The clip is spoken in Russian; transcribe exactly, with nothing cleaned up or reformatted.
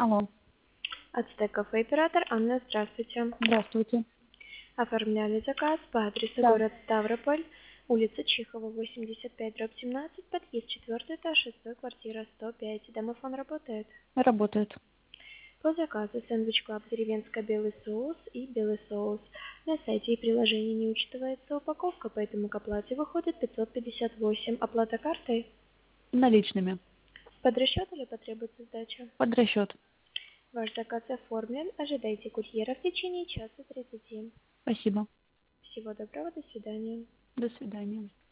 Алло. Ацтек кафе оператор Анна, здравствуйте. Здравствуйте. Оформляли заказ по адресу Да. город Ставрополь, улица Чехова, восемьдесят пять, дробь семнадцать, подъезд четвертый этаж, шестой, квартира сто пять. Домофон работает. Работает. По заказу сэндвич клаб деревенская белый соус и белый соус. На сайте и приложении не учитывается упаковка, поэтому к оплате выходит пятьсот пятьдесят восемь. Оплата картой? Наличными. Под расчет или потребуется сдача? Под расчет. Ваш заказ оформлен. Ожидайте курьера в течение часа тридцати. Спасибо. Всего доброго, до свидания. До свидания.